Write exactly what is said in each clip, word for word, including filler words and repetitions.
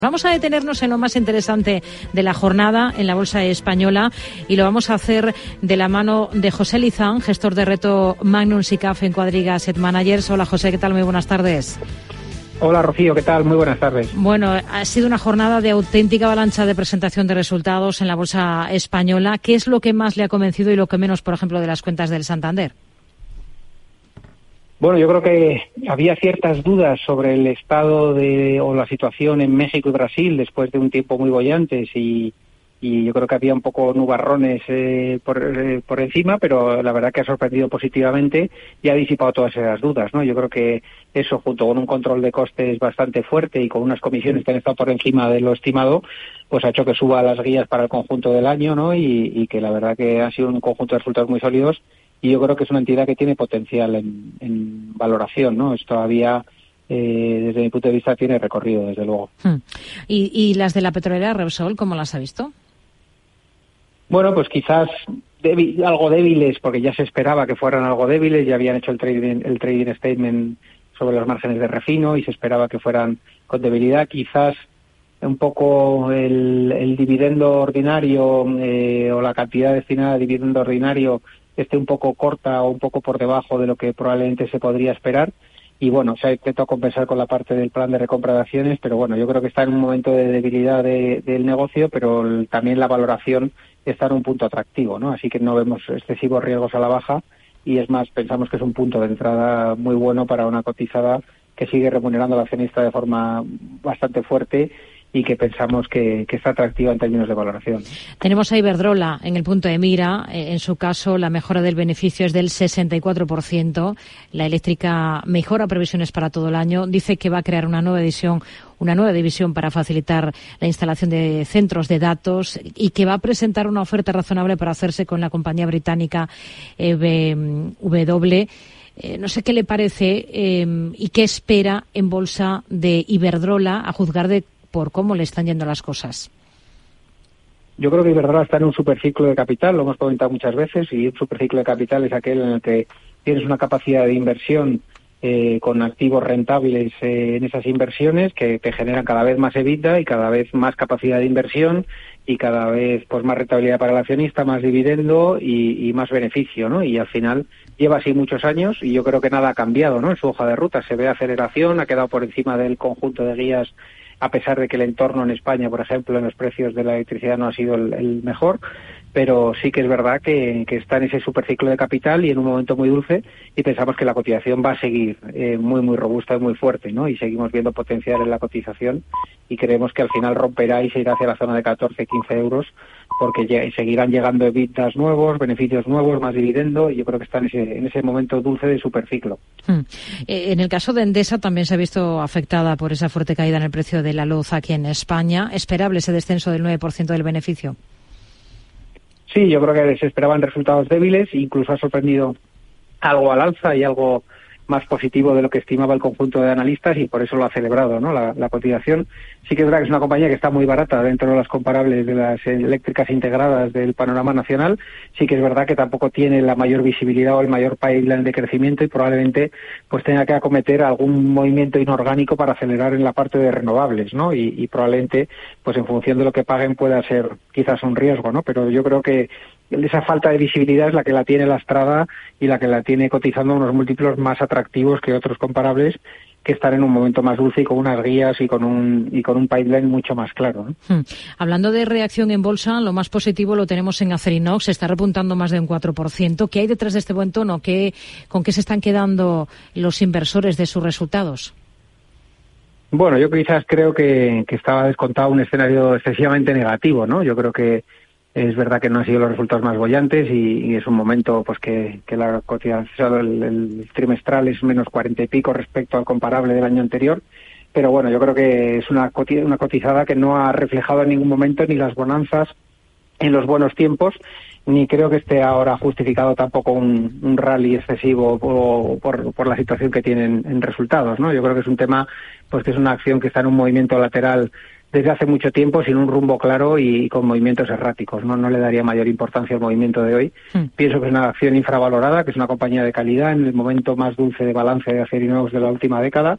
Vamos a detenernos en lo más interesante de la jornada en la Bolsa Española y lo vamos a hacer de la mano de José Lizán, gestor de reto Magnum SICAF en Quadriga Asset Managers. Hola José, ¿qué tal? Muy buenas tardes. Hola Rocío, ¿qué tal? Muy buenas tardes. Bueno, ha sido una jornada de auténtica avalancha de presentación de resultados en la Bolsa Española. ¿Qué es lo que más le ha convencido y lo que menos, por ejemplo, de las cuentas del Santander? Bueno, yo creo que había ciertas dudas sobre el estado de o la situación en México y Brasil después de un tiempo muy bollantes y, y yo creo que había un poco nubarrones eh, por, eh, por encima, pero la verdad que ha sorprendido positivamente y ha disipado todas esas dudas, ¿no? Yo creo que eso, junto con un control de costes bastante fuerte y con unas comisiones que han estado por encima de lo estimado, pues ha hecho que suba las guías para el conjunto del año, ¿no? Y, y que la verdad que ha sido un conjunto de resultados muy sólidos. Y yo creo que es una entidad que tiene potencial en, en valoración, ¿no? Es todavía, eh, desde mi punto de vista, tiene recorrido, desde luego. Hmm. ¿Y, y las de la petrolera Repsol, cómo las ha visto? Bueno, pues quizás débil, algo débiles, porque ya se esperaba que fueran algo débiles, ya habían hecho el trading, el trading statement sobre los márgenes de refino y se esperaba que fueran con debilidad. Quizás un poco el, el dividendo ordinario eh, o la cantidad destinada a dividendo ordinario esté un poco corta o un poco por debajo de lo que probablemente se podría esperar. Y bueno, se ha intentado compensar con la parte del plan de recompra de acciones, pero bueno, yo creo que está en un momento de debilidad de, del negocio, pero el, también la valoración está en un punto atractivo, ¿no? Así que no vemos excesivos riesgos a la baja y es más, pensamos que es un punto de entrada muy bueno para una cotizada que sigue remunerando al accionista de forma bastante fuerte y que pensamos que, que está atractiva en términos de valoración. Tenemos a Iberdrola en el punto de mira. En su caso, la mejora del beneficio es del sesenta y cuatro por ciento. La eléctrica mejora previsiones para todo el año. Dice que va a crear una nueva división, una nueva división para facilitar la instalación de centros de datos y que va a presentar una oferta razonable para hacerse con la compañía británica E B W. Eh, no sé qué le parece eh, y qué espera en bolsa de Iberdrola, a juzgar de por cómo le están yendo las cosas. Yo creo que Iberdrola está en un superciclo de capital, lo hemos comentado muchas veces, y un superciclo de capital es aquel en el que tienes una capacidad de inversión eh, con activos rentables eh, en esas inversiones que te generan cada vez más EBITDA y cada vez más capacidad de inversión y cada vez pues más rentabilidad para el accionista, más dividendo y, y más beneficio, ¿no? Y al final lleva así muchos años y yo creo que nada ha cambiado, ¿no? En su hoja de ruta se ve aceleración, ha quedado por encima del conjunto de guías, a pesar de que el entorno en España, por ejemplo, en los precios de la electricidad no ha sido el, el mejor, pero sí que es verdad que, que está en ese superciclo de capital y en un momento muy dulce y pensamos que la cotización va a seguir eh, muy, muy robusta y muy fuerte, ¿no? Y seguimos viendo potencial en la cotización y creemos que al final romperá y se irá hacia la zona de catorce, quince euros porque lle- seguirán llegando EBITDAs nuevos, beneficios nuevos, más dividendo y yo creo que está en ese, en ese momento dulce de superciclo. Hmm. Eh, en el caso de Endesa también se ha visto afectada por esa fuerte caída en el precio de la luz aquí en España. ¿Esperable ese descenso del nueve por ciento del beneficio? Sí, yo creo que se esperaban resultados débiles, incluso ha sorprendido algo al alza y algo más positivo de lo que estimaba el conjunto de analistas y por eso lo ha celebrado, ¿no? La, la cotización. Sí que es verdad que es una compañía que está muy barata dentro de las comparables de las eléctricas integradas del panorama nacional. Sí que es verdad que tampoco tiene la mayor visibilidad o el mayor pipeline de crecimiento y probablemente pues tenga que acometer algún movimiento inorgánico para acelerar en la parte de renovables, ¿no? Y, y probablemente pues en función de lo que paguen pueda ser quizás un riesgo, ¿no? Pero yo creo que esa falta de visibilidad es la que la tiene lastrada y la que la tiene cotizando unos múltiplos más atractivos que otros comparables que están en un momento más dulce y con unas guías y con un y con un pipeline mucho más claro, ¿no? Hmm. Hablando de reacción en bolsa, lo más positivo lo tenemos en Acerinox, se está repuntando más de un cuatro por ciento. ¿Qué hay detrás de este buen tono? ¿Qué, ¿Con qué se están quedando los inversores de sus resultados? Bueno, yo quizás creo que, que estaba descontado un escenario excesivamente negativo, ¿no? Yo creo que es verdad que no han sido los resultados más bollantes y, y es un momento pues que, que la cotización, el, el trimestral es menos cuarenta y pico respecto al comparable del año anterior. Pero bueno, yo creo que es una, una cotizada que no ha reflejado en ningún momento ni las bonanzas en los buenos tiempos, ni creo que esté ahora justificado tampoco un, un rally excesivo por, por, por la situación que tienen en resultados, ¿no? Yo creo que es un tema, pues que es una acción que está en un movimiento lateral desde hace mucho tiempo sin un rumbo claro y con movimientos erráticos. No, no le daría mayor importancia al movimiento de hoy. Mm. Pienso que es una acción infravalorada, que es una compañía de calidad en el momento más dulce de balance de Acerinox de la última década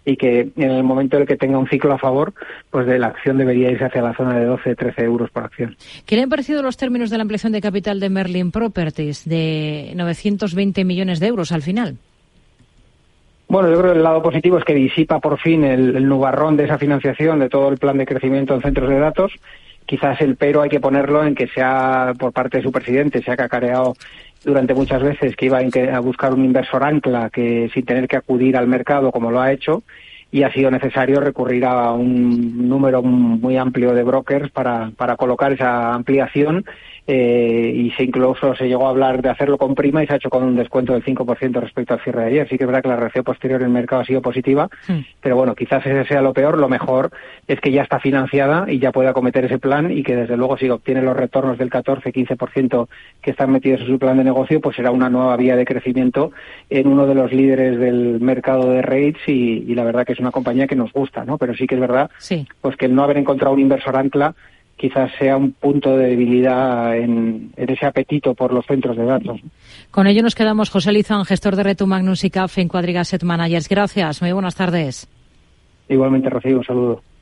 y que en el momento en el que tenga un ciclo a favor, pues de la acción debería irse hacia la zona de doce, trece euros por acción. ¿Qué le han parecido los términos de la ampliación de capital de Merlin Properties de novecientos veinte millones de euros al final? Bueno, yo creo que el lado positivo es que disipa por fin el, el nubarrón de esa financiación de todo el plan de crecimiento en centros de datos. Quizás el pero hay que ponerlo en que sea, por parte de su presidente, se ha cacareado durante muchas veces que iba a buscar un inversor ancla que sin tener que acudir al mercado como lo ha hecho, y ha sido necesario recurrir a un número muy amplio de brokers para, para colocar esa ampliación. Eh, y se incluso se llegó a hablar de hacerlo con prima y se ha hecho con un descuento del cinco por ciento respecto al cierre de ayer. Sí que es verdad que la reacción posterior en el mercado ha sido positiva, sí. Pero bueno, quizás ese sea lo peor. Lo mejor es que ya está financiada y ya puede acometer ese plan, y que desde luego si obtiene los retornos del catorce a quince por ciento que están metidos en su plan de negocio, pues será una nueva vía de crecimiento en uno de los líderes del mercado de REITs, y, y la verdad que es una compañía que nos gusta, ¿no? Pero sí que es verdad, sí. pues que el no haber encontrado un inversor ancla quizás sea un punto de debilidad en, en ese apetito por los centros de datos. Con ello nos quedamos. José Lizán, gestor de Retu Magnus y C A F en Quadriga Asset Managers. Gracias, muy buenas tardes. Igualmente, Rocío, un saludo.